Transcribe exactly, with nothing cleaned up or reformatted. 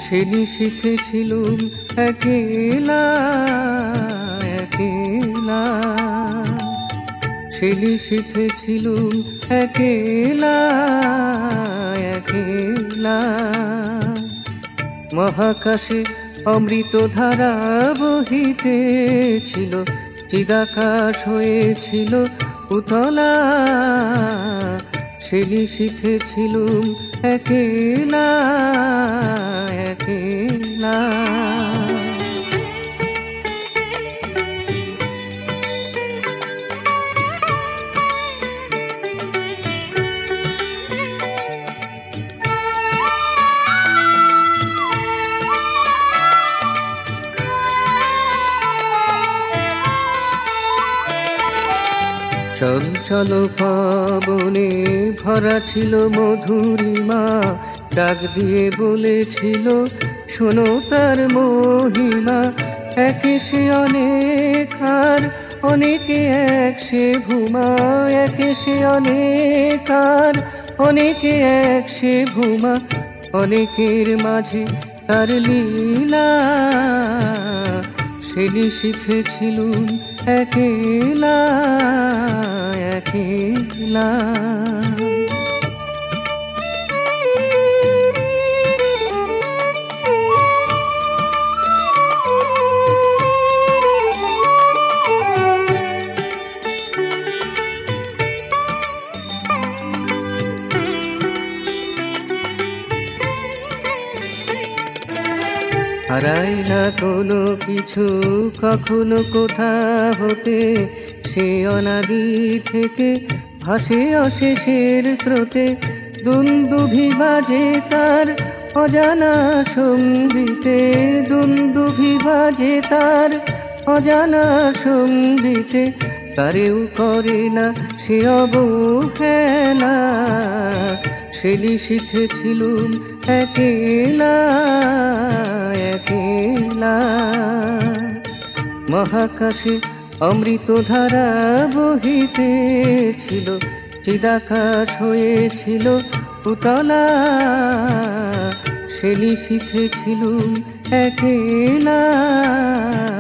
সেলি শিখেছিলুম একেলা একেলা, সেলি শিখেছিলুম একেলা একেলা। মহাকাশে অমৃত ধারা বহিতেছিল, চিদাকাশ হয়েছিল উতলা, সেলি শিখেছিলুম একেলা একেলা। চঞ্চল পবনে ভরা ছিল মধুরিমা, ডাক দিয়ে বলেছিল শোনো তার মহিমা। একে সে অনেক আর অনেকে এক সে ভূমা, একে সে অনেক আর অনেকে এক সে ভূমা। অনেকের মাঝে তার লীলা, সেলি শিখেছিলুম একেলা একেলা। হারাই না কোনো কিছু কখনো কোথা হতে, সে অনাদি থেকে ভাসে অশেষের স্রোতে। দুন্দুভি বাজে তার অজানা সঙ্গীতে, দুন্দুভি বাজে তার অজানা সঙ্গীতে। তারেও করে না সে অবহেলা, সেলি শিখেছিলুম একেলা একেলা। মহাকাশে অমৃত ধারা বহিতেছিল, চিদাকাশ হয়েছিল উতলা, সেলি শিখেছিলুম একেলা